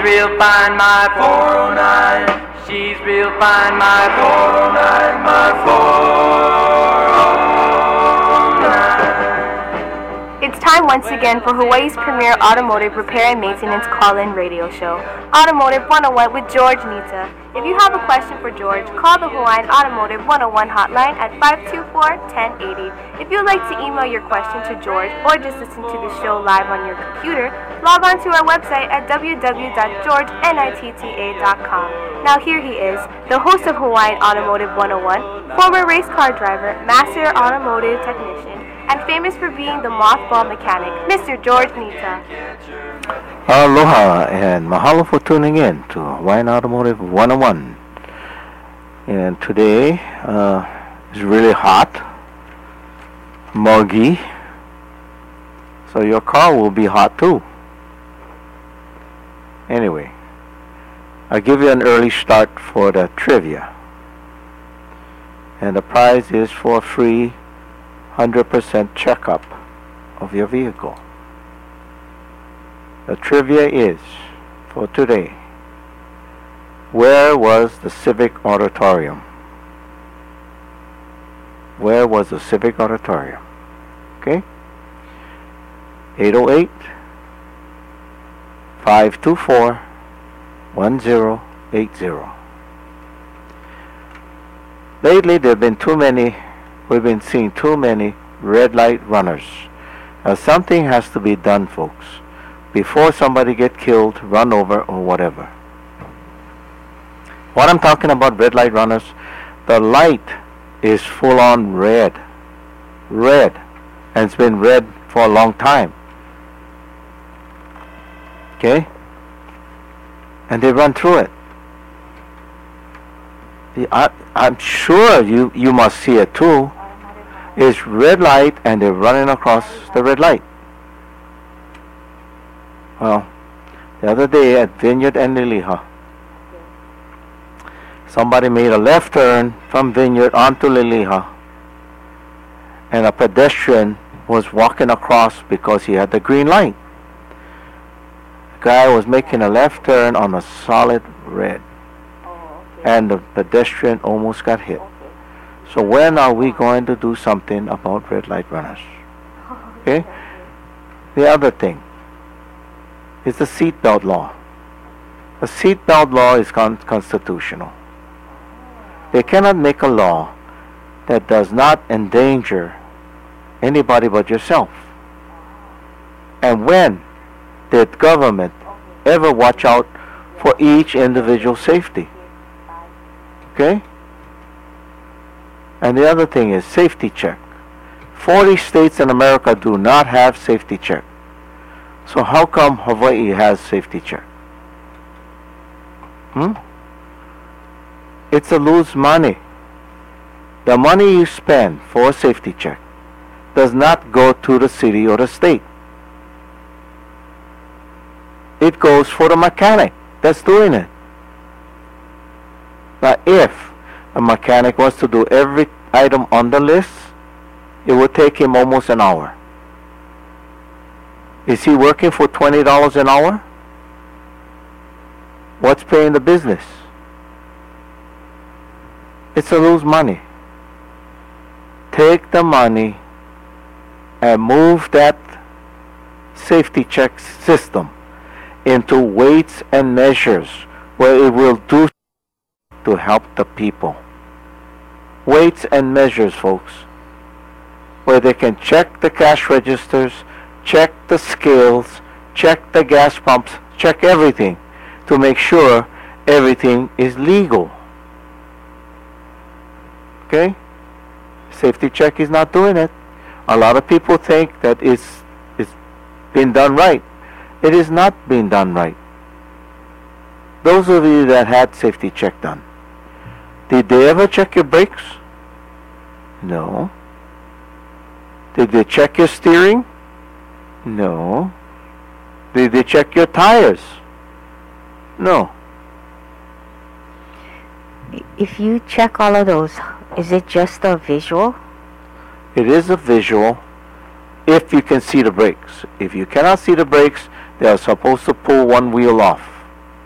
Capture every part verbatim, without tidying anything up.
real fine, my four oh nine. She's real fine, my four oh nine, my four oh nine. It's time once again for Hawaii's premier automotive repair and maintenance call-in radio show, Automotive one oh one with George Nita. If you have a question for George, call the Hawaiian Automotive one oh one hotline at five two four, one oh eight oh. If you'd like to email your question to George or just listen to the show live on your computer, log on to our website at w w w dot george nitta dot com. Now here he is, the host of Hawaiian Automotive one oh one, former race car driver, master automotive technician, and famous for being the mothball mechanic, Mister George Nita. Aloha and mahalo for tuning in to Hawaiian Automotive one oh one. And today uh, is really hot, muggy, so your car will be hot too. Anyway, I'll give you an early start for the trivia. And the prize is for a free one hundred percent checkup of your vehicle. The trivia is, for today, where was the Civic Auditorium? Where was the Civic Auditorium? Okay? eight oh eight, five two four, one oh eight oh. Lately there have been too many, we've been seeing too many red light runners. Now something has to be done, folks, before somebody get killed, run over, or whatever. What I'm talking about, red light runners, the light is full on red. Red. And it's been red for a long time. Okay? And they run through it. The, I, I'm sure you, you must see it too. It's red light and they're running across the red light. Well, the other day at Vineyard and Liliha, somebody made a left turn from Vineyard onto Liliha, and a pedestrian was walking across because he had the green light. The guy was making a left turn on a solid red, and the pedestrian almost got hit. So when are we going to do something about red light runners? Okay? The other thing is the seatbelt law. The seatbelt law is con- constitutional. They cannot make a law that does not endanger anybody but yourself. And when did government ever watch out for each individual's safety? Okay? And the other thing is safety check. forty states in America do not have safety check. So how come Hawaii has safety check? Hmm? It's a lose money. The money you spend for a safety check does not go to the city or the state. It goes for the mechanic that's doing it. Now if a mechanic wants to do every item on the list, it would take him almost an hour. Is he working for twenty dollars an hour? What's paying the business? It's a lose money. Take the money and move that safety check system into weights and measures where it will do to help the people. Weights and measures, folks, where they can check the cash registers, check the scales, check the gas pumps, check everything to make sure everything is legal. Okay? Safety check is not doing it. A lot of people think that it's, it's been done right. It is not being done right. Those of you that had safety check done, did they ever check your brakes? No. Did they check your steering? No. Did they check your tires? No. If you check all of those, is it just a visual? It is a visual if you can see the brakes. If you cannot see the brakes, they are supposed to pull one wheel off.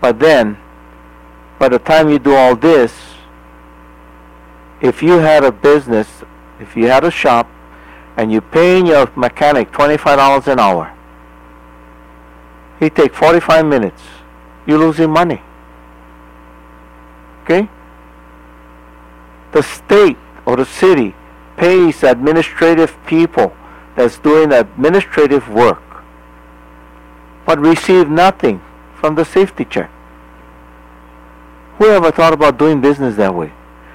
But then, by the time you do all this, if you had a business, if you had a shop, and you're paying your mechanic twenty-five dollars an hour, he take forty-five minutes, you're losing money. Okay? The state or the city pays administrative people that's doing administrative work, but receive nothing from the safety check. Who ever thought about doing business that way?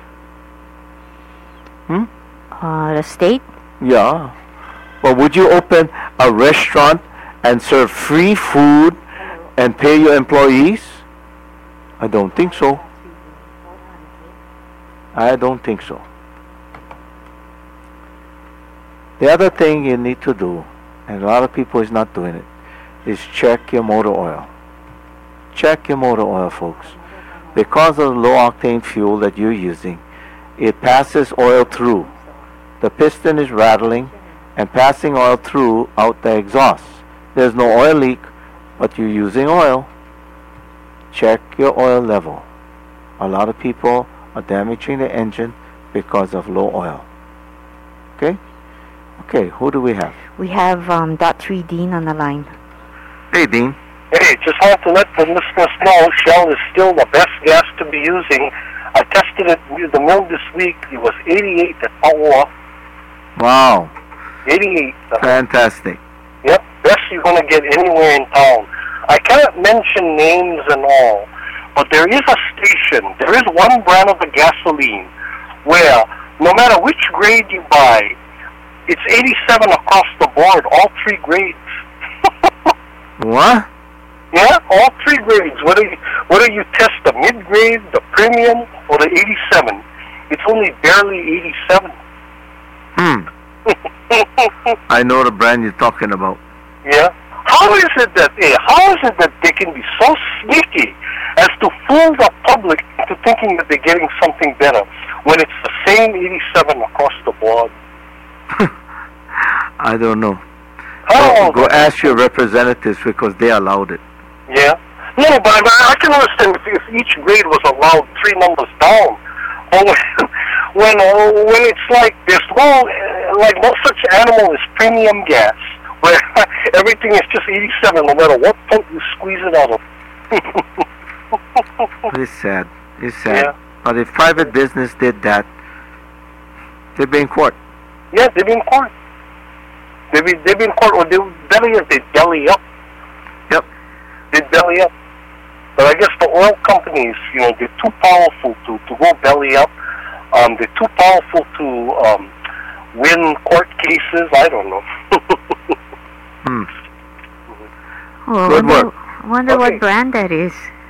Hmm? Uh, the state? Yeah. But would you open a restaurant and serve free food and pay your employees? I don't think so. I don't think so. The other thing you need to do, and a lot of people is not doing it, is check your motor oil. Check your motor oil, folks. Because of the low octane fuel that you're using, it passes oil through. The piston is rattling and passing oil through out the exhaust. There's no oil leak, but you're using oil. Check your oil level. A lot of people are damaging the engine because of low oil. Okay? Okay, who do we have? We have um, Dot three Dean on the line. Hey, Dean. Hey, just want to let the listeners know Shell is still the best gas to be using. I tested it with the mill this week. It was eighty-eight at Paua. Wow. eighty-eight. Fantastic. Yep, best you're going to get anywhere in town. I can't mention names and all, but there is a station, there is one brand of the gasoline where no matter which grade you buy, it's eighty-seven across the board, all three grades. What? Yeah, all three grades. Whether you, whether you test the mid-grade, the premium, or the eighty-seven, it's only barely eighty-seven. Hmm. I know the brand you're talking about. Yeah. How is it that eh, how is it that they can be so sneaky as to fool the public into thinking that they're getting something better when it's the same eighty-seven across the board? I don't know. How? Go, go ask your representatives because they allowed it. Yeah. No, but I, I can understand if, if each grade was allowed three numbers down. But when when, uh, when it's like there's no uh, like no such animal as premium gas, where everything is just eighty-seven, no matter what pump you squeeze it out of. It's sad. It's sad. Yeah. But if private business did that, they'd be in court. Yeah, they've been in court. They've been, they've been in court, or they belly up, they belly up. Yep. They belly up. But I guess the oil companies, you know, they're too powerful to, to go belly up. Um, they're too powerful to um, win court cases. I don't know. Hmm. Oh, I Good wonder, work. I wonder Okay. what brand that is.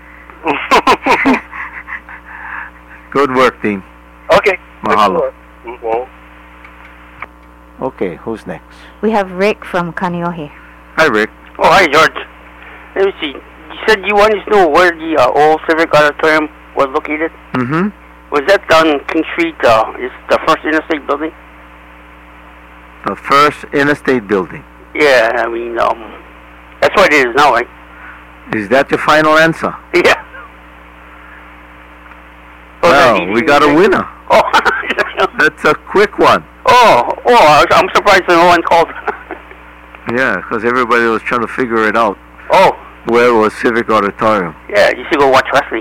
Good work, Dean. Okay. Mahalo. Mhm. Okay, who's next? We have Rick from Kaneohe. Hi, Rick. Oh, hi, George. Let me see. You said you wanted to know where the uh, old Civic Auditorium was located. Mm-hmm. Was that on King Street? Uh, is the first interstate building? The first interstate building. Yeah, I mean, um, that's what it is now, right? Is that your final answer? Yeah. Oh, Well, that's we easy, got a right? winner. Oh, That's a quick one. oh, oh! I was- I'm surprised no one called. Yeah, because everybody was trying to figure it out. Oh, Where was Civic Auditorium? yeah. You should go watch wrestling.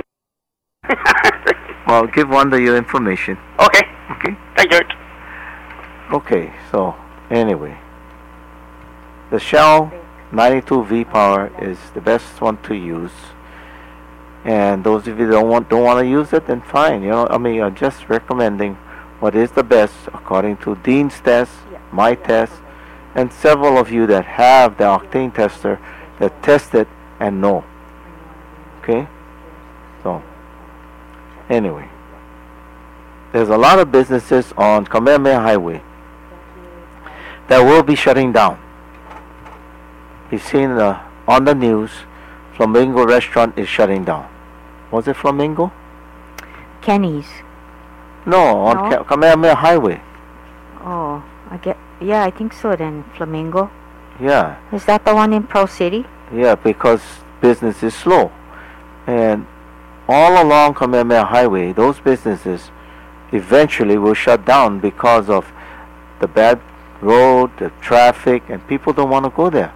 Well, give Wanda your information. Okay. Okay? Thank you, George. Okay, so, anyway. The Shell ninety-two V-Power is the best one to use. And those of you that don't want, don't want to use it, then fine. You know, I mean, I'm just recommending what is the best according to Dean's test, my test, and several of you that have the octane tester that test it and know. Okay? So, anyway. There's a lot of businesses on Kamehameha Highway that will be shutting down. You've seen uh, on the news, Flamingo Restaurant is shutting down. Was it Flamingo? Kenny's. No, on No? Ka- Kamehameha Highway. Oh, I get. Yeah, I think so. Then Flamingo. Yeah, Is that the one in Pro City? yeah, because business is slow. And all along Kamehameha Highway, those businesses eventually will shut down because of the bad road, the traffic, and people don't want to go there.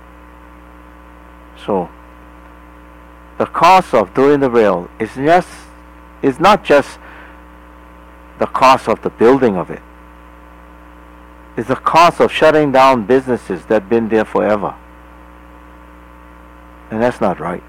So the cost of doing the rail is just is not just the cost of the building of it. It's the cost of shutting down businesses that have been there forever. And that's not right.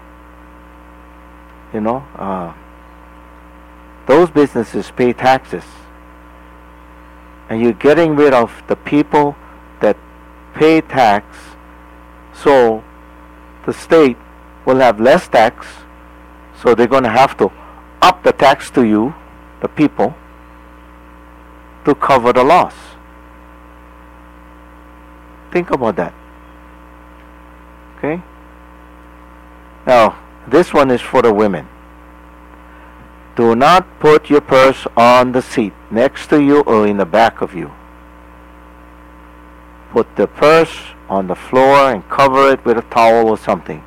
You know, uh, those businesses pay taxes. And you're getting rid of the people that pay tax, so the state will have less tax, so they're going to have to up the tax to you, the people, to cover the loss. Think about that. Okay? Now, this one is for the women. Do not put your purse on the seat next to you or in the back of you. Put the purse on the floor and cover it with a towel or something.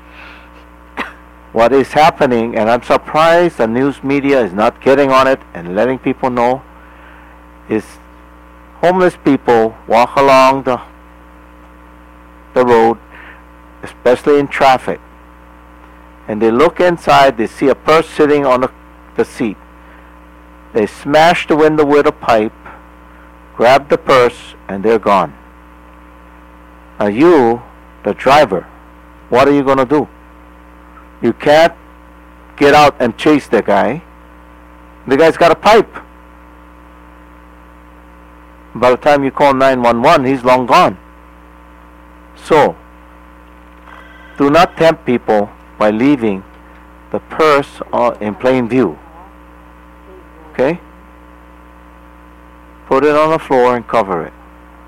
What is happening, and I'm surprised the news media is not getting on it and letting people know, is homeless people walk along the the road, especially in traffic, and they look inside, they see a purse sitting on the, the seat. They smash the window with a pipe, grab the purse, and they're gone. Now you, the driver, what are you going to do? You can't get out and chase the guy. The guy's got a pipe. By the time you call nine one one, he's long gone. So, do not tempt people by leaving the purse in plain view. Okay? Put it on the floor and cover it.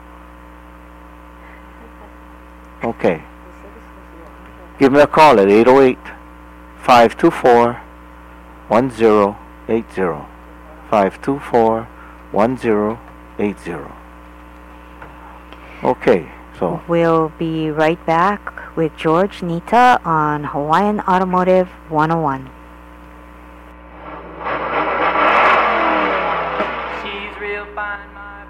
Okay. Give me a call at eight oh eight, five two four, one oh eight oh. five two four, one oh eight oh. Okay, so we'll be right back with George Nita on Hawaiian Automotive one oh one. She's real fine, my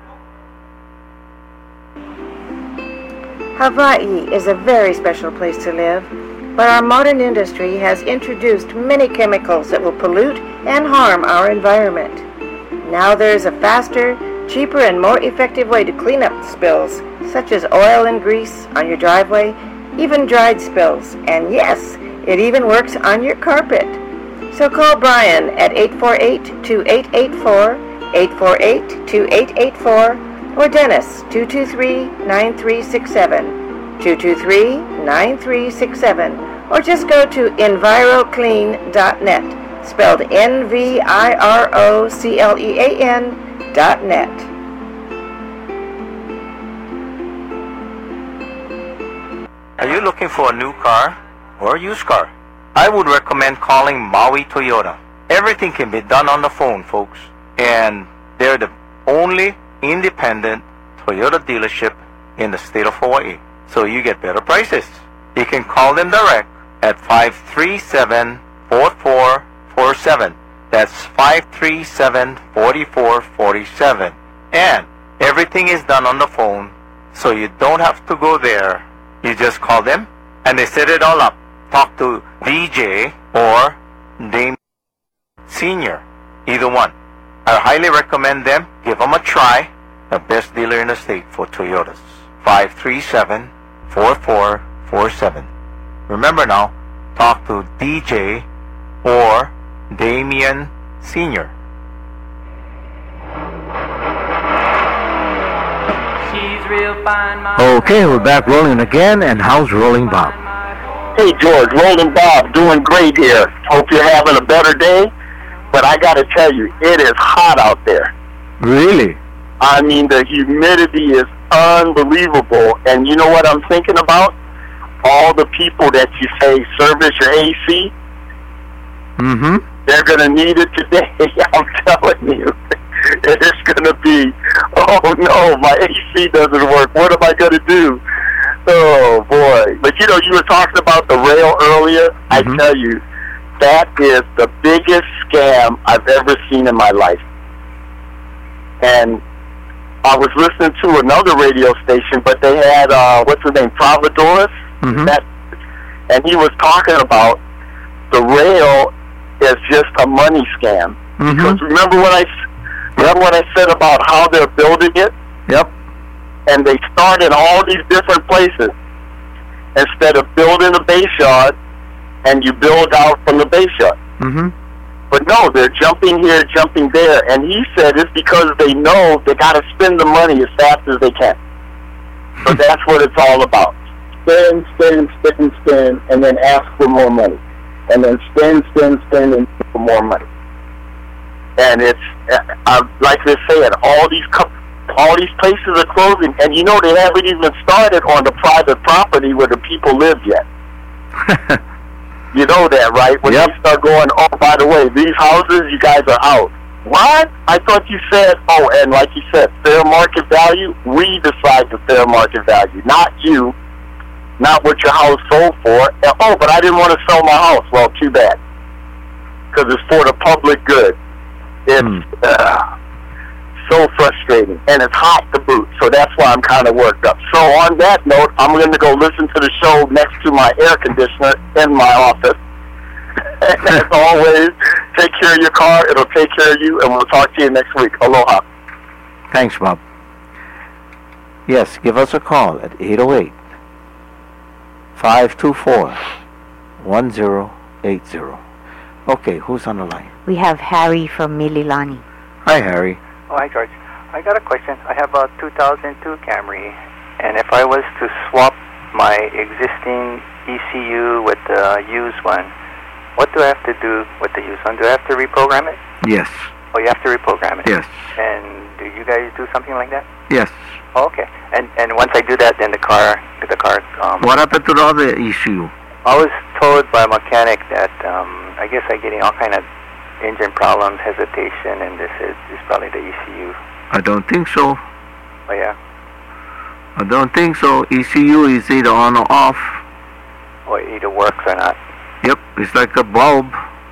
Hawaii is a very special place to live, but our modern industry has introduced many chemicals that will pollute and harm our environment. Now there is a faster, cheaper, and more effective way to clean up spills, such as oil and grease on your driveway, even dried spills, and yes, it even works on your carpet. So call Brian at eight four eight, two eight eight four, eight four eight, two eight eight four, or Dennis, two two three, nine three six seven, two two three, nine three six seven, or just go to enviroclean dot net, spelled N V I R O C L E A N dot net. are you looking for a new car or a used car? I would recommend calling Maui Toyota. Everything can be done on the phone, folks. And they're the only independent Toyota dealership in the state of Hawaii. So you get better prices. You can call them direct at five three seven, four four four seven. That's five three seven, four four four seven. And everything is done on the phone, so you don't have to go there. You just call them, and they set it all up. Talk to D J or Dame Senior, either one. I highly recommend them. Give them a try. The best dealer in the state for Toyotas. five three seven, four four four seven. Remember now, talk to D J or Damian Senior She's real fine, my Okay, we're back rolling again, and how's Rolling Bob? Hey, George, Rolling Bob, doing great here. Hope you're having a better day. But I got to tell you, it is hot out there. Really? I mean, the humidity is unbelievable. And you know what I'm thinking about? All the people that you say service your A C. Mm-hmm. They're going to need it today. I'm telling you. It's going to be, oh, no, my A C doesn't work. What am I going to do? Oh, boy. But, you know, you were talking about the rail earlier. Mm-hmm. I tell you, that is the biggest scam I've ever seen in my life. And I was listening to another radio station, but they had, uh, what's his name, Providorus? Mm-hmm. That, and he was talking about the rail is just a money scam. Mm-hmm. Because remember what I, remember what I said about how they're building it? Yep. And they start in all these different places. Instead of building a base yard, and you build out from the base yard. Mm-hmm. But no, they're jumping here, jumping there. And he said it's because they know they got to spend the money as fast as they can. So that's what it's all about. Spend, spend, spend, spend, and then ask for more money. And then spend, spend, spend, and ask for more money. And it's, uh, like they're saying, all these co- all these places are closing. And you know, they haven't even started on the private property where the people live yet. You know that, right? When Yep. you start going, oh, by the way, these houses, you guys are out. What? I thought you said, oh, and like you said, fair market value, we decide the fair market value, not you, not what your house sold for. And, oh, but I didn't want to sell my house. Well, too bad, because it's for the public good. It's Hmm. uh, so frustrating, and it's hot to boot, so that's why I'm kind of worked up. So on that note, I'm going to go listen to the show next to my air conditioner in my office. And as always, take care of your car. It'll take care of you, and we'll talk to you next week. Aloha. Thanks, Bob. Yes, give us a call at eight oh eight, five two four, one oh eight oh. Okay, who's on the line? We have Harry from Mililani. Hi, Harry. Oh, hi, George. I got a question. I have a two thousand two Camry, and if I was to swap my existing E C U with the used one, what do I have to do with the used one? Do I have to reprogram it? Yes. Oh, you have to reprogram it? Yes. And do you guys do something like that? Yes. Oh, okay. And and once I do that, then the car, the car. Um, What happened to the other issue? I was told by a mechanic that um, I guess I'm getting all kind of engine problems, hesitation, and this is, is probably the E C U. I don't think so. Oh, yeah? I don't think so. E C U is either on or off. Or it either works or not. Yep, it's like a bulb.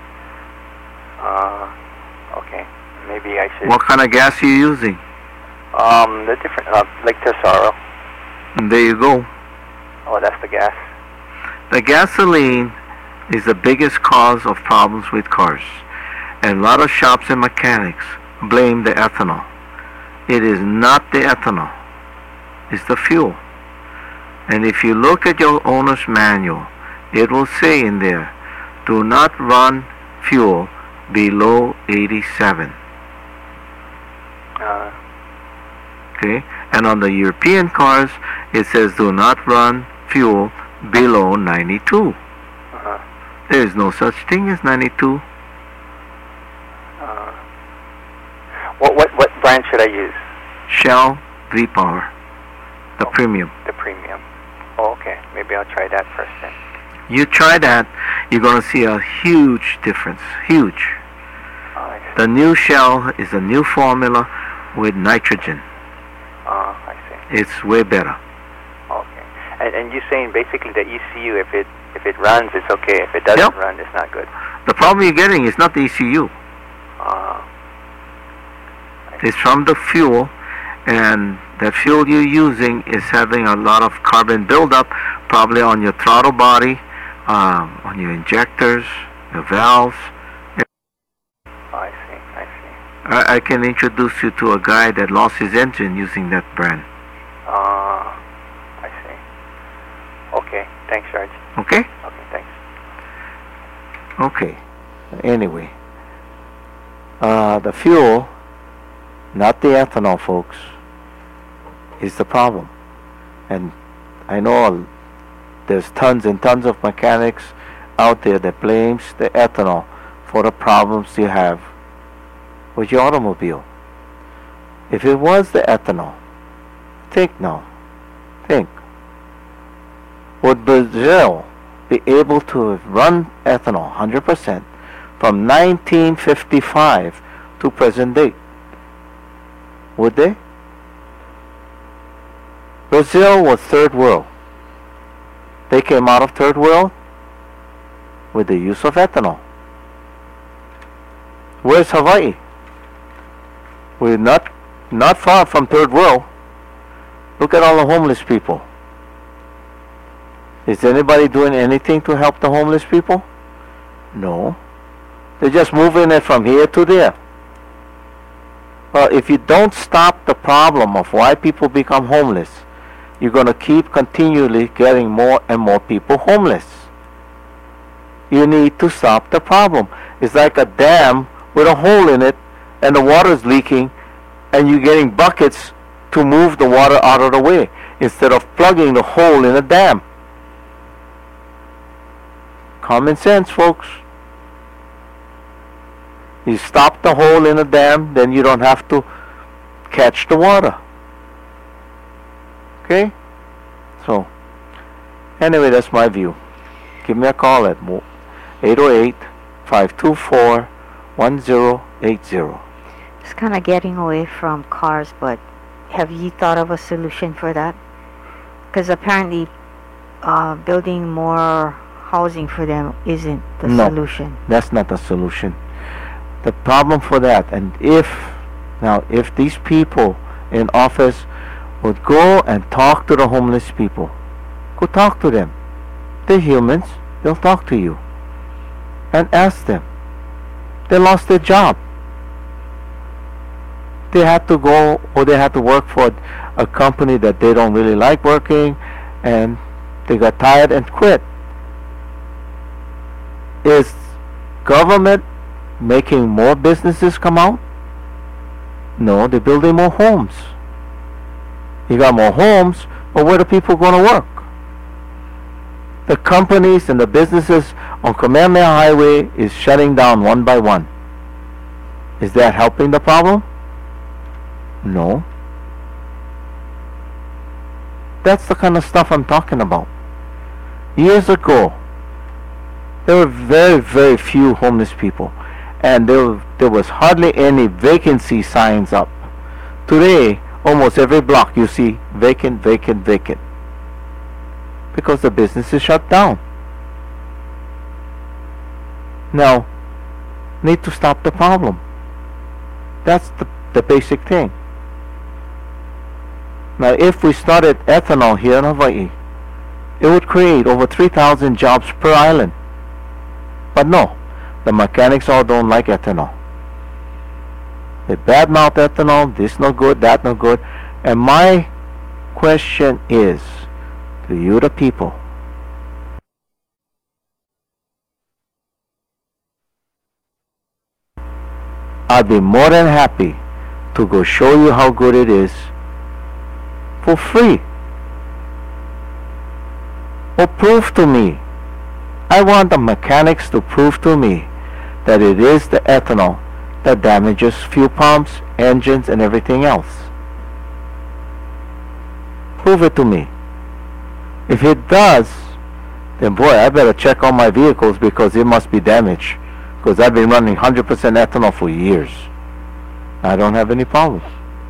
Uh, okay. Maybe I should... What kind of gas are you using? Um, the different, uh, like Tesoro. And there you go. Oh, that's the gas. The gasoline is the biggest cause of problems with cars. And a lot of shops and mechanics blame the ethanol. It is not the ethanol. It's the fuel. And if you look at your owner's manual, it will say in there, do not run fuel below eighty-seven. Uh, Okay? And on the European cars, it says do not run fuel below ninety-two. uh-huh. There is no such thing as ninety-two. Uh, what, what, what brand should I use? Shell V-Power, the Oh. premium. The premium. Oh, okay. Maybe I'll try that first then. You try that, you're going to see a huge difference. Huge. Oh, I see. The new Shell is a new formula with nitrogen. Uh, I see. It's way better. Okay. And, and you're saying basically the E C U, if it if it runs, it's okay. If it doesn't Yep. run, it's not good. The problem you're getting is not the E C U. Uh, It's from the fuel, and the fuel you're using is having a lot of carbon buildup, probably on your throttle body, um, on your injectors, the valves. oh, I see. I see. I, I can introduce you to a guy that lost his engine using that brand. Uh, I see. Okay. Thanks, George. Okay? Okay, thanks. Okay. Anyway, uh, the fuel, not the ethanol, folks, is the problem. And I know there's tons and tons of mechanics out there that blames the ethanol for the problems you have with your automobile. If it was the ethanol, think now, think. Would Brazil be able to have run ethanol one hundred percent from nineteen fifty-five to present date? Would they? Brazil was third world. They came out of third world with the use of ethanol. Where's Hawaii? We're not not far from third world. Look at all the homeless people. Is anybody doing anything to help the homeless people? No. They're just moving it from here to there. Well, if you don't stop the problem of why people become homeless, you're going to keep continually getting more and more people homeless. You need to stop the problem. It's like a dam with a hole in it and the water's leaking and you're getting buckets to move the water out of the way instead of plugging the hole in a dam. Common sense, folks. You stop the hole in a dam, then you don't have to catch the water. Okay? So, anyway, that's my view. Give me a call at eight oh eight, five two four, one oh eight oh. It's kind of getting away from cars, but have you thought of a solution for that? Because apparently uh, building more housing for them isn't the No, solution. That's not the solution. The problem for that, and if, now, if these people in office would go and talk to the homeless people, go talk to them. They're humans. They'll talk to you. And ask them. They lost their job. They had to go, or they had to work for a company that they don't really like working, and they got tired and quit. Is government making more businesses come out? No, they're building more homes. You got more homes, but where are the people going to work? The companies and the businesses on Kamehameha Highway is shutting down one by one. Is that helping the problem? No. That's the kind of stuff I'm talking about. Years ago, there were very, very few homeless people, and there, there was hardly any vacancy signs up. Today, almost every block you see vacant, vacant, vacant, because the business is shut down. Now, need to stop the problem. That's the, the basic thing. Now, if we started ethanol here in Hawaii, it would create over three thousand jobs per island. But no, the mechanics all don't like ethanol. They badmouth ethanol, this no good, that no good. And my question is, to you the people, I'd be more than happy to go show you how good it is for free. Or prove to me. I want the mechanics to prove to me that it is the ethanol that damages fuel pumps, engines, and everything else. Prove it to me. If it does, then boy, I better check on my vehicles because it must be damaged. Because I've been running one hundred percent ethanol for years. I don't have any problem.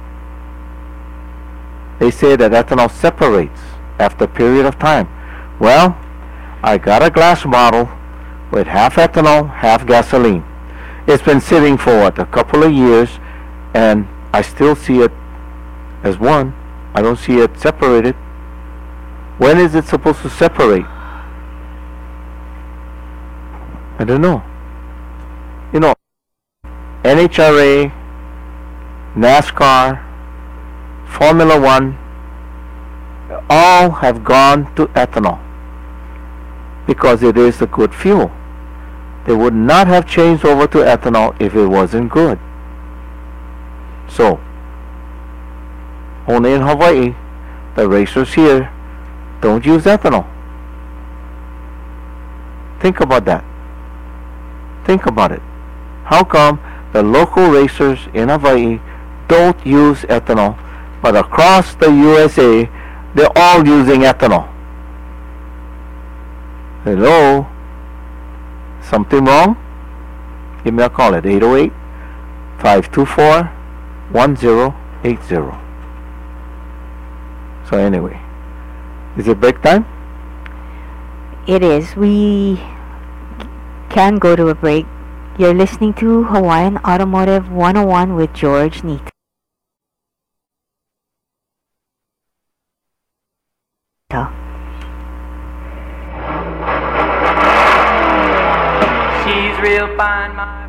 They say that ethanol separates after a period of time. Well, I got a glass bottle with half ethanol, half gasoline. It's been sitting for what, a couple of years, and I still see it as one. I don't see it separated. When is it supposed to separate? I don't know. You know, N H R A, NASCAR, Formula One, all have gone to ethanol because it is a good fuel. They would not have changed over to ethanol if it wasn't good. So, only in Hawaii, the racers here don't use ethanol. Think about that. Think about it. How come the local racers in Hawaii don't use ethanol, but across the U S A, they're all using ethanol? Hello? Something wrong? Give me a call at eight oh eight, five two four, one oh eight oh. So anyway, is it break time? It is. We can go to a break You're listening to Hawaiian Automotive one oh one with George Nita. She's real fine, my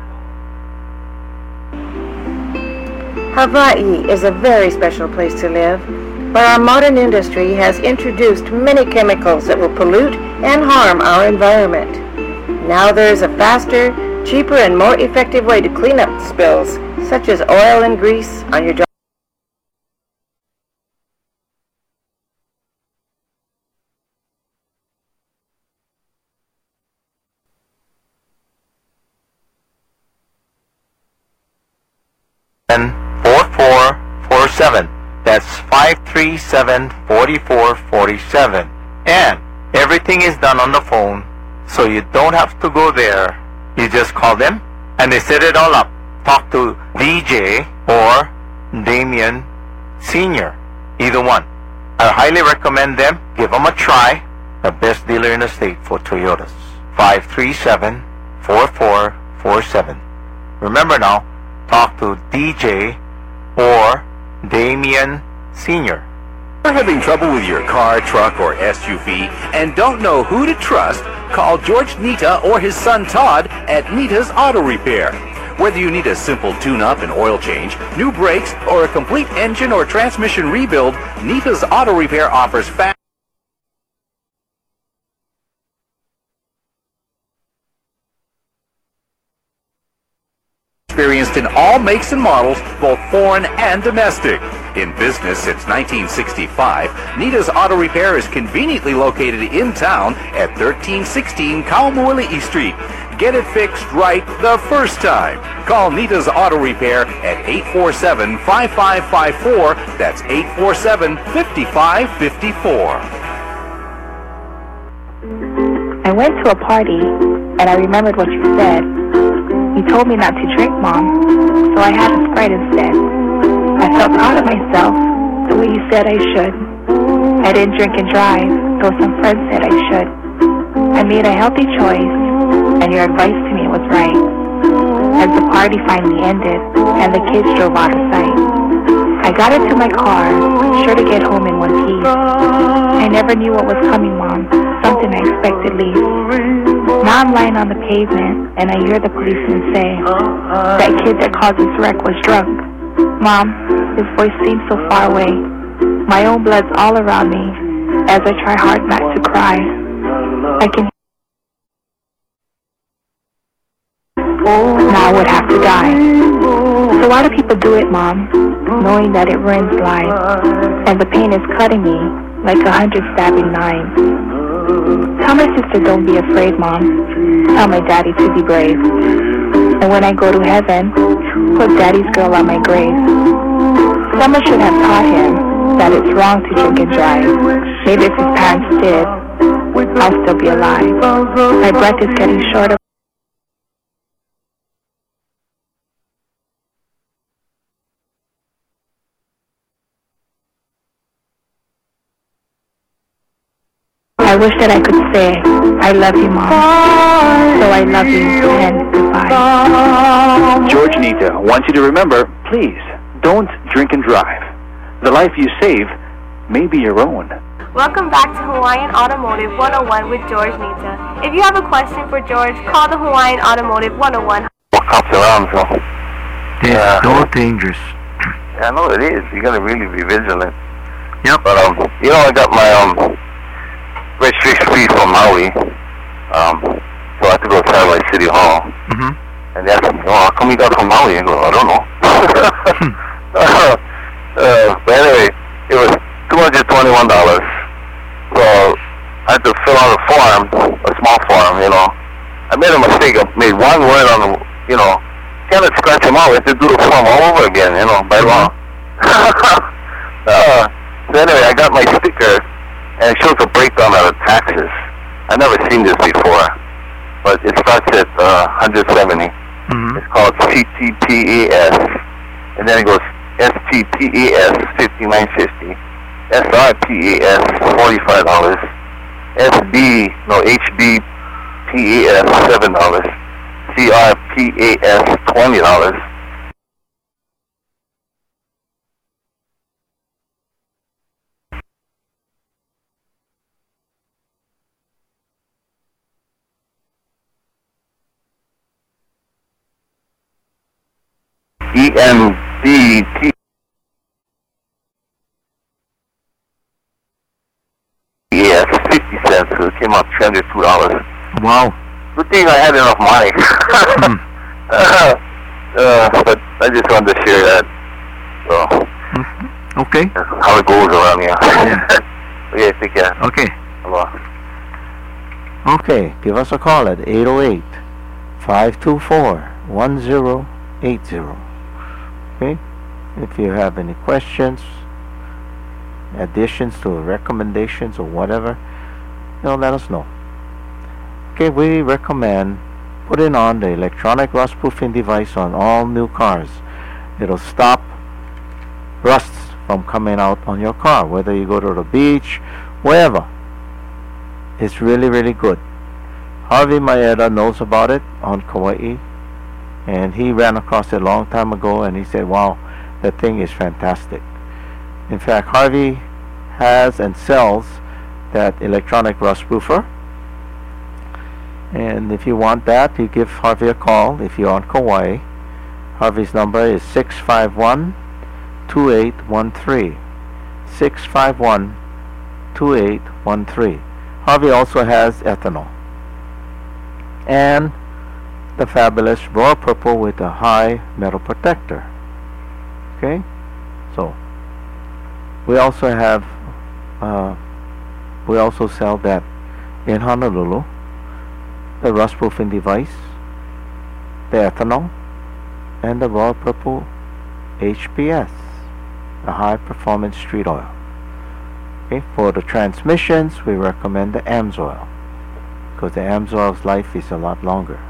Hawaii is a very special place to live, but our modern industry has introduced many chemicals that will pollute and harm our environment. Now there is a faster, cheaper, and more effective way to clean up spills, such as oil and grease on your drive. four four four seven. That's five three seven, four four four seven. And everything is done on the phone, so you don't have to go there. You just call them and they set it all up. Talk to D J or Damien Senior, either one. I highly recommend them. Give them a try. The best dealer in the state for Toyotas. five three seven, four four four seven. Remember now, talk to D J or Damien Senior. You're having trouble with your car, truck, or S U V and don't know who to trust? Call George Nita or his son Todd at Nita's Auto Repair. Whether you need a simple tune-up and oil change, new brakes, or a complete engine or transmission rebuild, Nita's Auto Repair offers fast experienced in all makes and models, both foreign and domestic. In business since nineteen sixty-five, Nita's Auto Repair is conveniently located in town at thirteen sixteen Kaumoili'i Street. Get it fixed right the first time. Call Nita's Auto Repair at eight four seven, five five five four. That's eight four seven, five five five four. I went to a party, and I remembered what you said. You told me not to drink, Mom, so I had a Sprite instead. I felt proud of myself, the way you said I should. I didn't drink and drive, though some friends said I should. I made a healthy choice, and your advice to me was right. As the party finally ended, and the kids drove out of sight, I got into my car, sure to get home in one piece. I never knew what was coming, Mom, something I expected least. Now I'm lying on the pavement, and I hear the policeman say, that kid that caused this wreck was drunk. Mom, his voice seems so far away. My own blood's all around me, as I try hard not to cry. I can now I would have to die. So why do people do it, Mom, knowing that it ruins lives, and the pain is cutting me like a hundred stabbing knives? Tell my sister don't be afraid, Mom. Tell my daddy to be brave. And when I go to heaven, put Daddy's girl on my grave. Someone should have taught him that it's wrong to drink and drive. Maybe if his parents did, I'll still be alive. My breath is getting shorter. I wish that I could say, I love you, Mom. So I love you, and goodbye. George Nita wants you to remember, please, don't drink and drive. The life you save may be your own. Welcome back to Hawaiian Automotive one oh one with George Nita. If you have a question for George, call the Hawaiian Automotive one oh one. Cops around, so. It's so dangerous. Yeah, I know it is. You gotta really be vigilant. Yep. But, um, you know, I got my, um, registration fee from Maui. Um, so I have to go to Satellite City Hall. Mm-hmm. And they asked me, oh, how come you got from Maui? I go, I don't know. uh, but anyway, it was two hundred twenty-one dollars. So I had to fill out a form, a small form, you know. I made a mistake. I made one word on the, you know, kind of scratch them out. I had to do the form all over again, you know, by law. uh, so anyway, I got my sticker, and it shows a breakdown of the taxes. I've never seen this before, but it starts at uh, one hundred seventy. Mm-hmm. It's called C T P E S, and then it goes S T P E S fifty-nine fifty, S R P E S forty-five dollars, S B no H B P E S seven dollars, C R P A S, twenty dollars. E M D T Yes, fifty cents, so it came out three hundred two dollars. Wow. Good thing I had enough money. Hmm. uh, uh, but I just wanted to share that. So, Mhm. Okay. that's how it goes around here. Yeah. Okay, take care. Okay. Hello. Okay. Give us a call at eight oh eight, five two four, one oh eight oh. Okay? If you have any questions, additions to recommendations or whatever, you know, let us know. Okay, we recommend putting on the electronic rust proofing device on all new cars. It'll stop rust from coming out on your car, whether you go to the beach, wherever. It's really, really good. Harvey Maeda knows about it on Kauai, and he ran across it a long time ago, and he said, wow, that thing is fantastic. In fact, Harvey has and sells that electronic rust proofer, and if you want that, you give Harvey a call if you're on Kauai. Harvey's number is six five one, two eight one three, six five one, two eight one three. Harvey also has ethanol and the fabulous Royal Purple with a high metal protector. Okay, so we also have uh, we also sell that in Honolulu, the rust proofing device, the ethanol, and the Royal Purple H P S, a high performance street oil. Okay, for the transmissions, we recommend the AMSOIL, because the AMSOIL's life is a lot longer.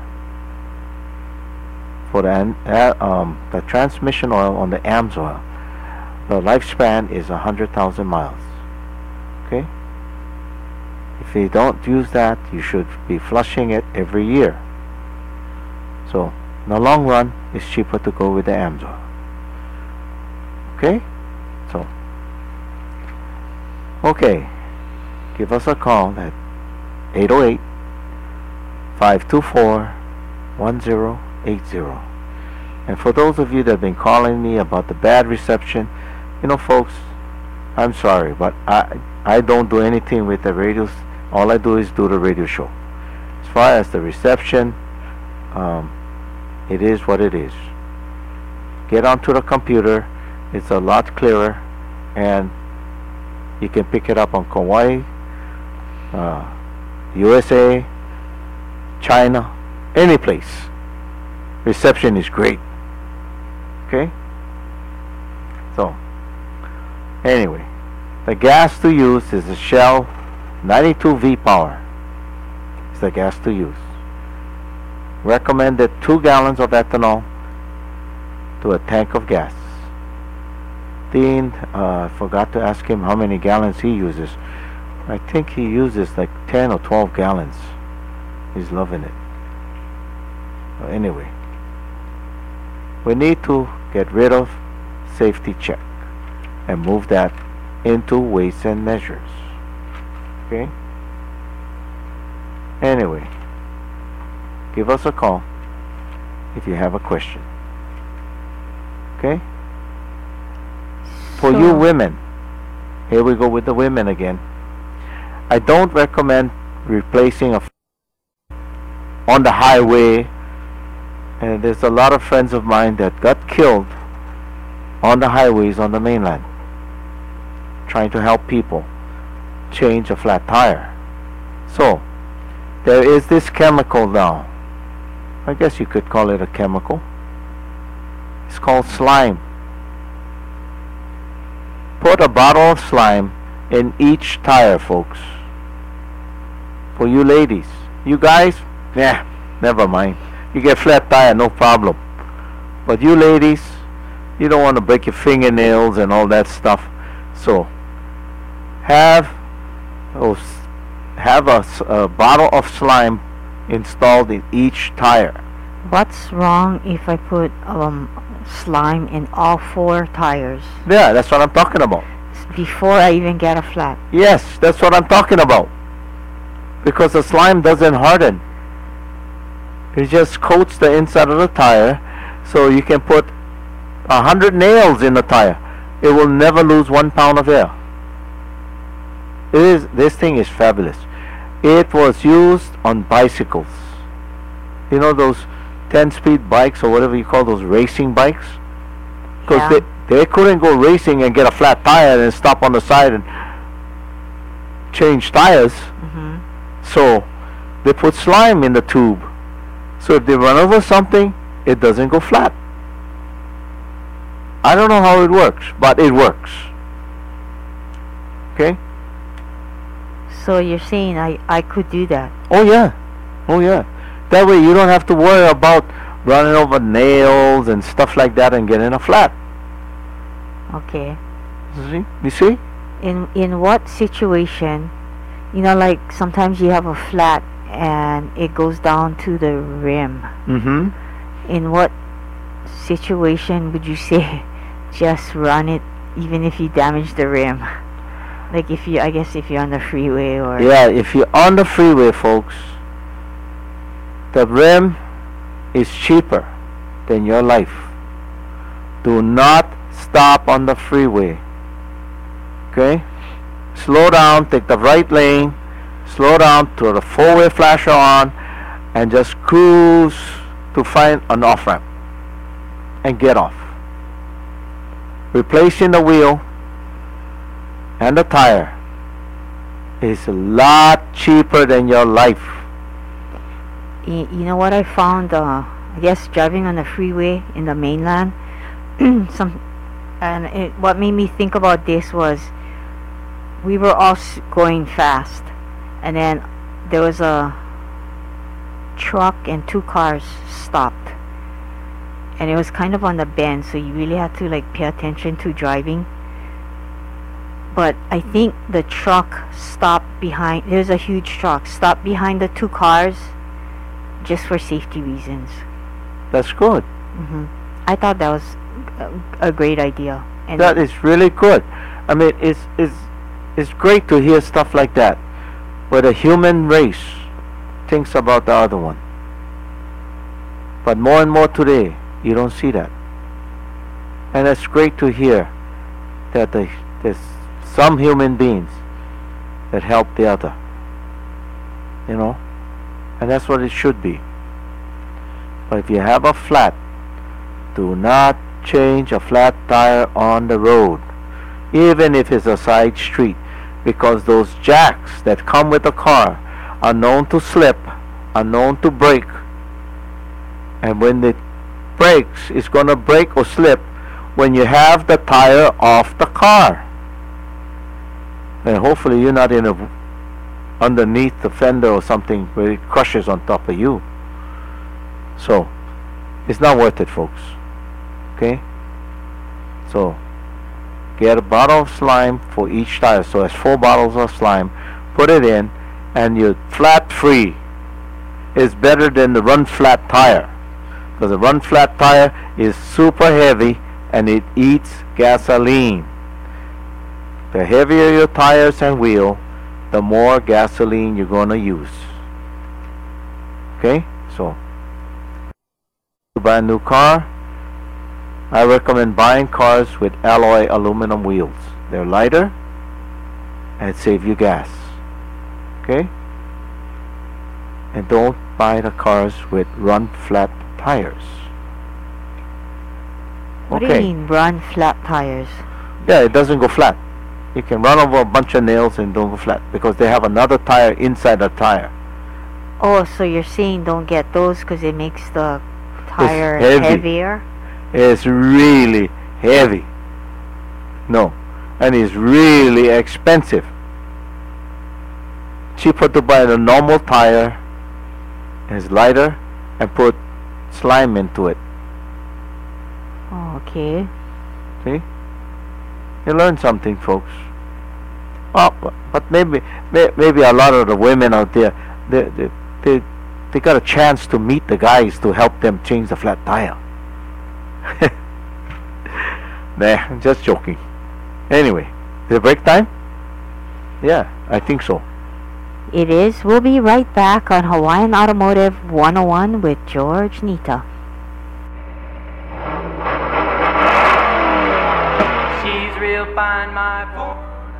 For the uh, um, the transmission oil on the AMSOIL, the lifespan is a hundred thousand miles. Okay, if you don't use that, you should be flushing it every year. So in the long run, it's cheaper to go with the AMSOIL. Okay, so okay, give us a call at eight oh eight, five two four, one oh eight oh. And for those of you that have been calling me about the bad reception, you know, folks, I'm sorry, but I I don't do anything with the radios. All I do is do the radio show. As far as the reception, um, it is what it is. Get onto the computer, it's a lot clearer, and you can pick it up on Kauai, uh, U S A, China, any place. Reception is great. Okay? So, anyway, the gas to use is the Shell ninety-two V Power. It's the gas to use. Recommended two gallons of ethanol to a tank of gas. Dean, uh, I forgot to ask him how many gallons he uses. I think he uses like ten or twelve gallons. He's loving it. Well, anyway, we need to get rid of safety check and move that into weights and measures. Okay? Anyway, give us a call if you have a question. Okay? For you women, here we go with the women again. I don't recommend replacing a f- on the highway, and there's a lot of friends of mine that got killed on the highways on the mainland trying to help people change a flat tire. So there is this chemical now, I guess you could call it a chemical. It's called slime. Put a bottle of slime in each tire, folks. For you ladies, you guys, yeah, never mind. You get flat tire, no problem. But you ladies, you don't want to break your fingernails and all that stuff. So have oh, have a, a bottle of slime installed in each tire. What's wrong if I put um slime in all four tires Yeah, that's what I'm talking about. before I even get a flat? Yes, that's what I'm talking about. Because the slime doesn't harden. It just coats the inside of the tire, so you can put a hundred nails in the tire. It will never lose one pound of air. It is. This thing is fabulous. It was used on bicycles. You know those ten-speed bikes or whatever you call those racing bikes? Because Yeah. they, they couldn't go racing and get a flat tire and stop on the side and change tires. Mm-hmm. So they put slime in the tube. So if they run over something, it doesn't go flat. I don't know how it works, but it works. Okay? So you're saying I, I could do that? Oh yeah. Oh yeah. That way you don't have to worry about running over nails and stuff like that and getting a flat. Okay. You see? You see? In in what situation, you know, like sometimes you have a flat and it goes down to the rim. Mm-hmm. In what situation would you say just run it even if you damage the rim? Like if you, I guess if you're on the freeway or... Yeah, if you're on the freeway, folks, the rim is cheaper than your life. Do not stop on the freeway. Okay? Slow down, take the right lane, slow down, throw the four-way flasher on, and just cruise to find an off-ramp and get off. Replacing the wheel and the tire is a lot cheaper than your life. Y- you know what I found, uh, I guess driving on the freeway in the mainland, some, and it, what made me think about this was we were all s- going fast, and then there was a truck and two cars stopped, and it was kind of on the bend, so you really had to like pay attention to driving. But I think the truck stopped behind, there's a huge truck, stopped behind the two cars just for safety reasons. That's good. hmm I thought that was a, a great idea. And That is really good. I mean, it's, it's, it's great to hear stuff like that, where the human race thinks about the other one. But more and more today, you don't see that. And it's great to hear that the, there's some human beings that help the other. You know? And that's what it should be. But if you have a flat, do not change a flat tire on the road, even if it's a side street, because those jacks that come with the car are known to slip, are known to break, and when it breaks, it's going to break or slip when you have the tire off the car. And hopefully you're not in a underneath the fender or something where it crushes on top of you. So it's not worth it, folks. Okay? So get a bottle of slime for each tire. So it's four bottles of slime. Put it in, and you're flat free. It's better than the run flat tire, because the run flat tire is super heavy and it eats gasoline. The heavier your tires and wheel, the more gasoline you're going to use. Okay? So to buy a new car, I recommend buying cars with alloy aluminum wheels. They're lighter and save you gas. Okay? And don't buy the cars with run flat tires. what do Okay. you mean run flat tires? Yeah, it doesn't go flat. You can run over a bunch of nails and don't go flat because they have another tire inside the tire. Oh, so you're saying don't get those because it makes the tire heavy. heavier? It's really heavy. No. And it's really expensive. Cheaper to buy the normal tire. It's lighter and put slime into it. Oh, okay. See? You learn something, folks. Oh, but, but maybe may, maybe a lot of the women out there, they, they, they they got a chance to meet the guys to help them change the flat tire. Nah, I'm just joking. Anyway, is it break time? Yeah, I think so. It is. We'll be right back on Hawaiian Automotive one oh one with George Nita. She's real fine, my poor.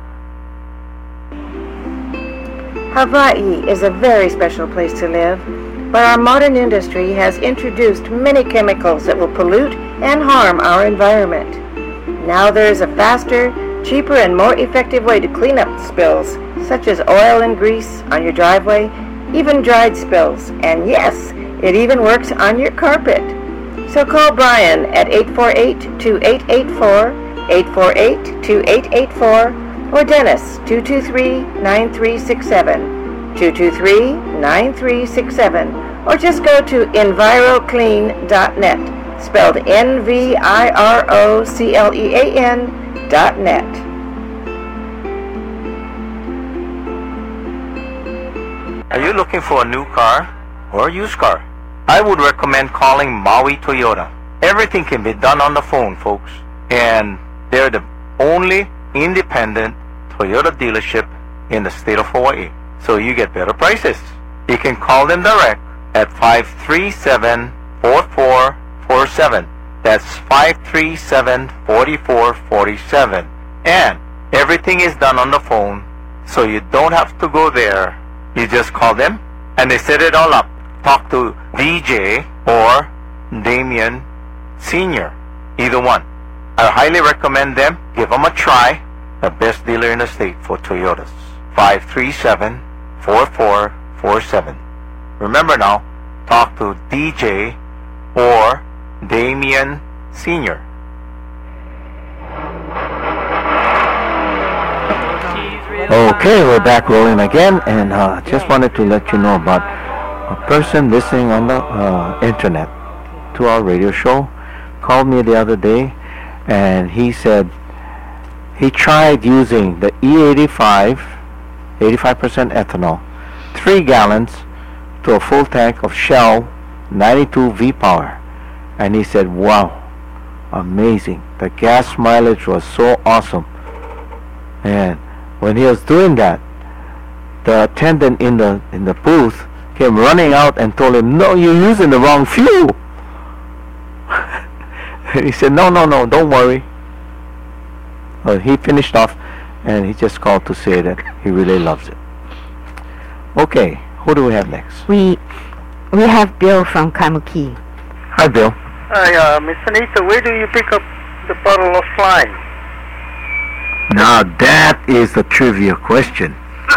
Hawaii is a very special place to live, but our modern industry has introduced many chemicals that will pollute and harm our environment. Now there is a faster, cheaper, and more effective way to clean up spills, such as oil and grease on your driveway, even dried spills, and yes, it even works on your carpet. So call Brian at eight four eight, two eight eight four, eight four eight, two eight eight four, or Dennis, two two three, nine three six seven, two two three, nine three six seven, or just go to enviroclean dot net, spelled N V I R O C L E A N dot net. Are you looking for a new car or a used car? I would recommend calling Maui Toyota. Everything can be done on the phone, folks. And they're the only independent Toyota dealership in the state of Hawaii. So you get better prices. You can call them direct at five three seven, four four four seven. That's five three seven, four four four seven. And everything is done on the phone, so you don't have to go there. You just call them and they set it all up. Talk to D J or Damien Senior, either one. I highly recommend them. Give them a try. The best dealer in the state for Toyotas. five three seven, four four four seven. Remember now, talk to D J or Damien Senior. Okay, we're back rolling again, and uh, just wanted to let you know about a person listening on the uh, internet to our radio show. Called me the other day, and he said he tried using the E eighty-five, eighty-five percent ethanol, three gallons to a full tank of Shell ninety-two V-Power, and he said, wow, amazing. The gas mileage was so awesome. And when he was doing that, the attendant in the in the booth came running out and told him, no, you're using the wrong fuel. And he said, no, no, no, don't worry. Well, he finished off, and he just called to say that he really loves it. Okay, who do we have next? We we have Bill from Kaimuki. Hi, Bill. Hi, uh, Miss Anita, where do you pick up the bottle of slime? Now that is the trivia question.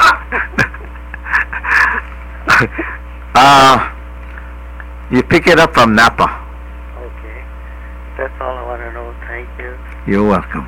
uh, you pick it up from Napa. Okay, that's all I want to know. Thank you. You're welcome.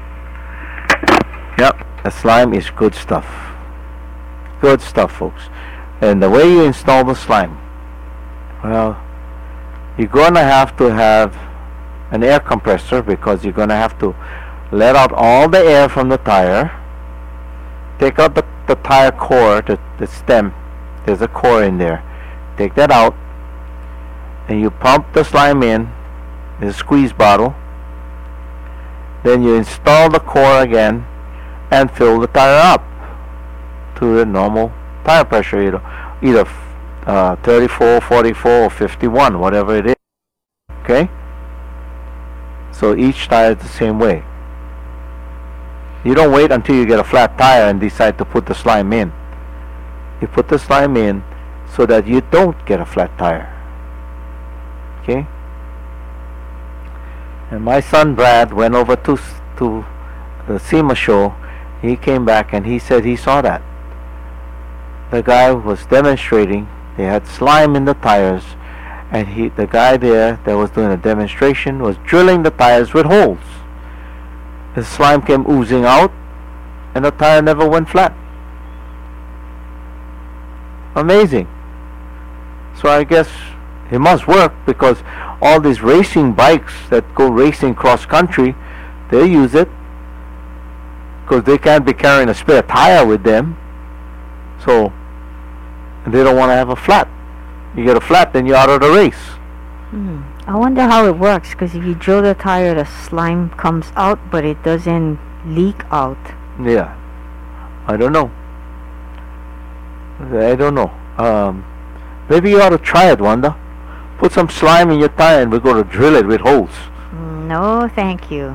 Yep, the slime is good stuff. Good stuff, folks. And the way you install the slime, well, you're going to have to have an air compressor, because you're going to have to let out all the air from the tire. Take out the, the tire core, the, the stem. There's a core in there. Take that out, and you pump the slime in, in a squeeze bottle. Then you install the core again and fill the tire up to the normal tire pressure, either, either uh, thirty-four, forty-four, or fifty-one, whatever it is. Okay? So each tire is the same way. You don't wait until you get a flat tire and decide to put the slime in. You put the slime in so that you don't get a flat tire. Okay? And my son Brad went over to to the SEMA show. He came back and he said he saw that. The guy was demonstrating. They had slime in the tires, and he, the guy there that was doing a demonstration, was drilling the tires with holes. The slime came oozing out, and the tire never went flat. Amazing. So I guess it must work, because all these racing bikes that go racing cross country, they use it, because they can't be carrying a spare tire with them. So they don't want to have a flat. You get a flat, then you're out of the race. Hmm. I wonder how it works, because if you drill the tire, the slime comes out, but it doesn't leak out. Yeah. I don't know. I don't know. Um, maybe you ought to try it, Wanda. Put some slime in your tire and we're going to drill it with holes. No, thank you.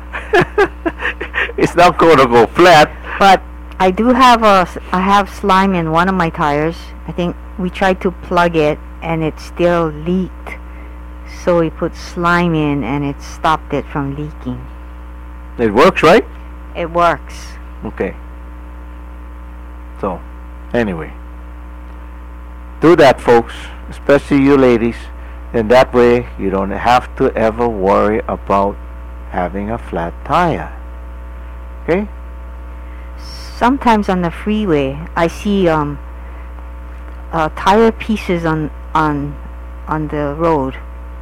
It's not going to go flat. But I do have a, I have slime in one of my tires. I think we tried to plug it and it still leaked. So we put slime in and it stopped it from leaking. It works, right? It works. Okay. So, anyway. Do that, folks. Especially you ladies. And that way you don't have to ever worry about having a flat tire. Okay? Sometimes on the freeway I see um uh, tire pieces on on on the road.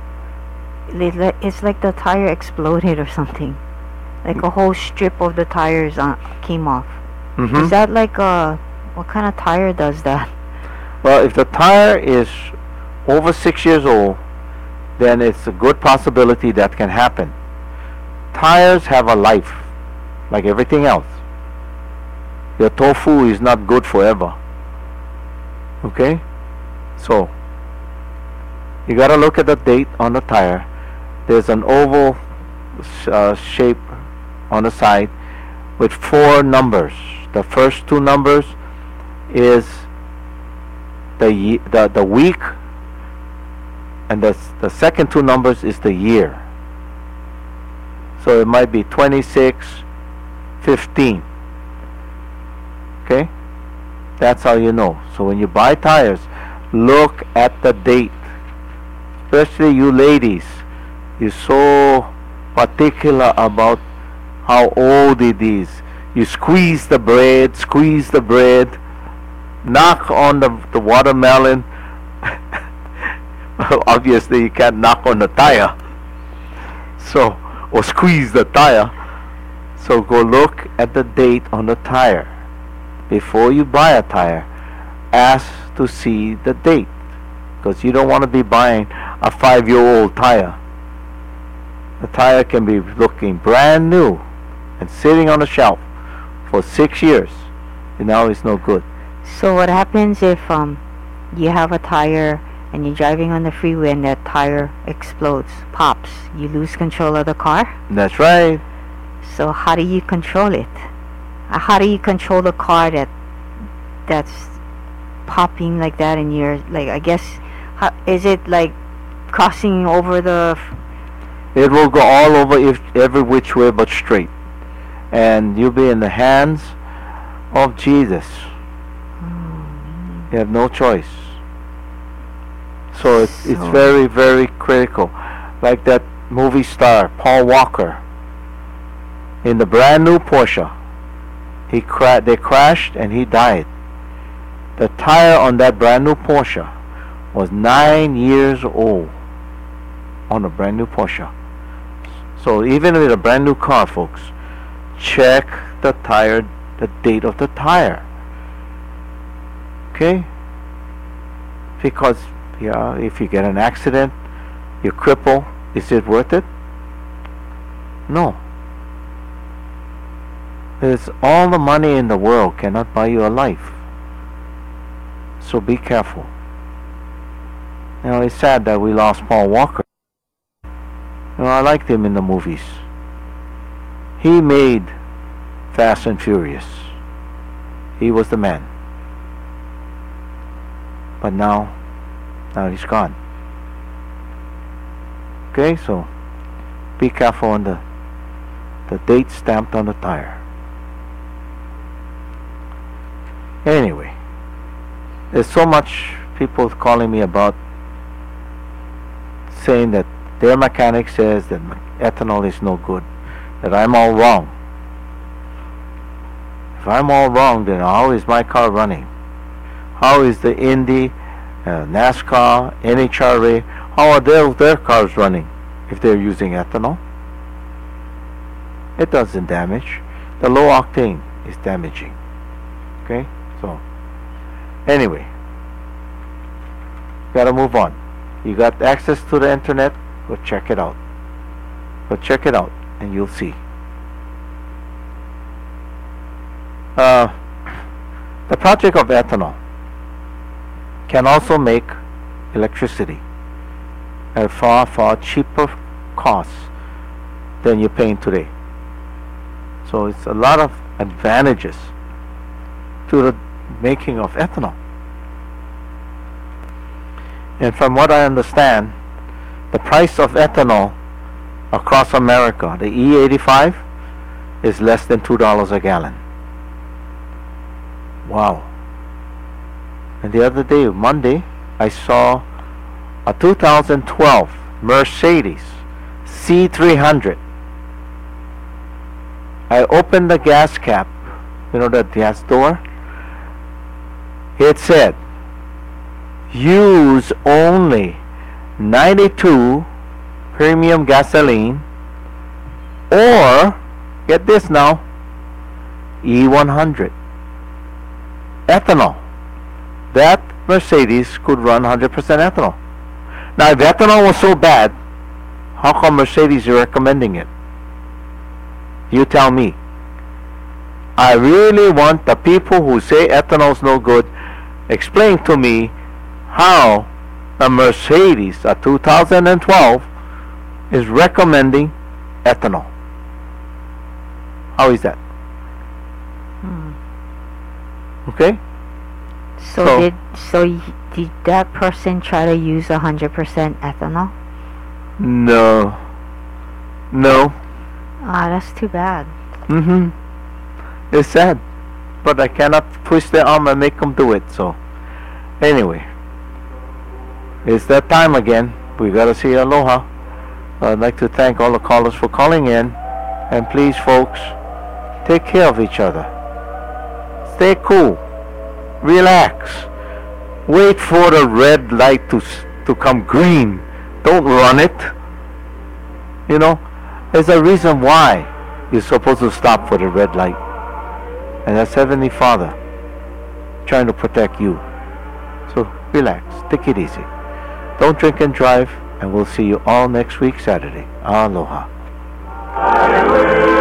It's like the tire exploded or something. Like a whole strip of the tires on, came off. Mm-hmm. Is that like a, what kind of tire does that? Well, if the tire is over six years old, then it's a good possibility that can happen. Tires have a life, like everything else. Your tofu is not good forever. Okay? So, you gotta look at the date on the tire. There's an oval uh, shape on the side with four numbers. The first two numbers is the ye the the week, and the the second two numbers is the year. So it might be twenty-six fifteen. Okay, that's how you know. So when you buy tires, look at the date. Especially you ladies, you're so particular about how old it is. You squeeze the bread, squeeze the bread, knock on the, the watermelon. Well, obviously you can't knock on the tire. So, or squeeze the tire. So go look at the date on the tire. Before you buy a tire, ask to see the date. Because you don't want to be buying a five-year-old tire. The tire can be looking brand new and sitting on the shelf for six years, and now it's no good. So what happens if um you have a tire and you're driving on the freeway and that tire explodes, pops? You lose control of the car? That's right. So how do you control it? Uh, How do you control the car that that's popping like that? And you're like, I guess, how, is it like crossing over the? F It will go all over if every which way but straight, and you'll be in the hands of Jesus. You have no choice. So it's, it's very, very critical. Like that movie star, Paul Walker, in the brand new Porsche. He cra they crashed and he died. The tire on that brand new Porsche was nine years old on a brand new Porsche. So even with a brand new car, folks, check the tire, the date of the tire. Okay? Because yeah, if you get an accident, you cripple, is it worth it? No. There's all the money in the world cannot buy you a life. So be careful. You know, it's sad that we lost Paul Walker. You know, I liked him in the movies. He made Fast and Furious. He was the man. But now, now he's gone. Okay, so be careful on the the date stamped on the tire. Anyway, there's so much people calling me about saying that their mechanic says that ethanol is no good, that I'm all wrong. If I'm all wrong, then how is my car running? How is the Indy, uh, NASCAR, N H R A, how are their, their cars running if they're using ethanol? It doesn't damage. The low octane is damaging. Okay? So, anyway, Gotta move on. You got access to the internet, go check it out. Go check it out and you'll see. Uh, the project of ethanol can also make electricity at a far, far cheaper cost than you're paying today. So it's a lot of advantages to the making of ethanol. And from what I understand, the price of ethanol across America, the E eighty-five, is less than two dollars a gallon. Wow. And the other day, Monday, I saw a two thousand twelve Mercedes C three hundred. I opened the gas cap, you know, the gas door. It said, use only ninety-two premium gasoline, or, get this now, E one hundred. Ethanol. That Mercedes could run one hundred percent ethanol. Now, if ethanol was so bad, how come Mercedes is recommending it? You tell me. I really want the people who say ethanol is no good, explain to me how a Mercedes, a two thousand twelve, is recommending ethanol. How is that? Hmm. Okay? So, So- did so y- did that person try to use one hundred percent ethanol? No. No. Ah, that's too bad. Mm-hmm. It's sad. But I cannot twist their arm and make them do it, so. Anyway. It's that time again. We gotta say aloha. I'd like to thank all the callers for calling in. And please, folks, take care of each other. Stay cool. Relax. Wait for the red light to s- to come green. Don't run it. You know, there's a reason why you're supposed to stop for the red light. And that's Heavenly Father trying to protect you. So relax. Take it easy. Don't drink and drive. And we'll see you all next week, Saturday. Aloha.